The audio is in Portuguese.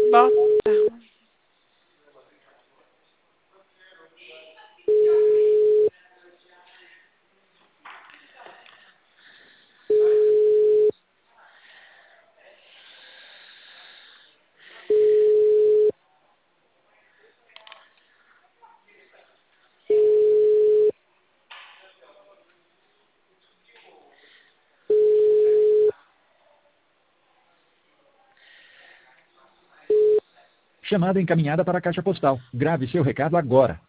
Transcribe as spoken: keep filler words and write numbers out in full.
Bota. Chamada encaminhada para a caixa postal. Grave seu recado agora.